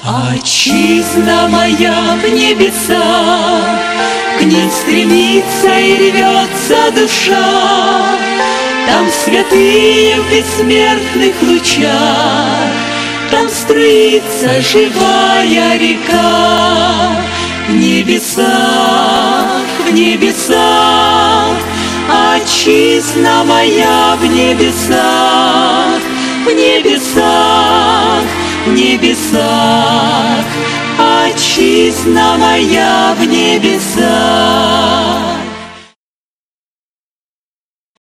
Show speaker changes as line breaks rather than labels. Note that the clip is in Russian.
Отчизна моя в небесах, к ней стремится и рвется душа. Там святые в бессмертных лучах, там струится живая река. В небесах, отчизна моя в небесах, в небесах, в небесах, отчизна моя в небесах.